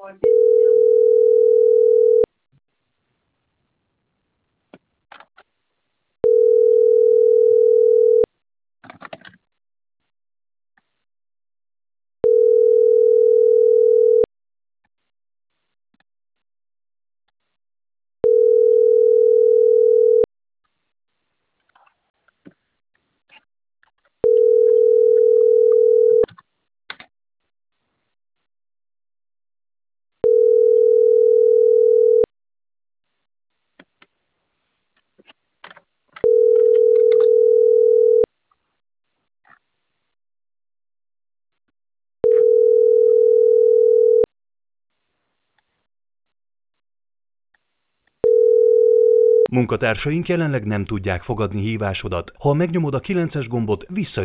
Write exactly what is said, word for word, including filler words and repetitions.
Munkatársaink jelenleg nem tudják fogadni hívásodat. Ha megnyomod a kilences gombot, vissza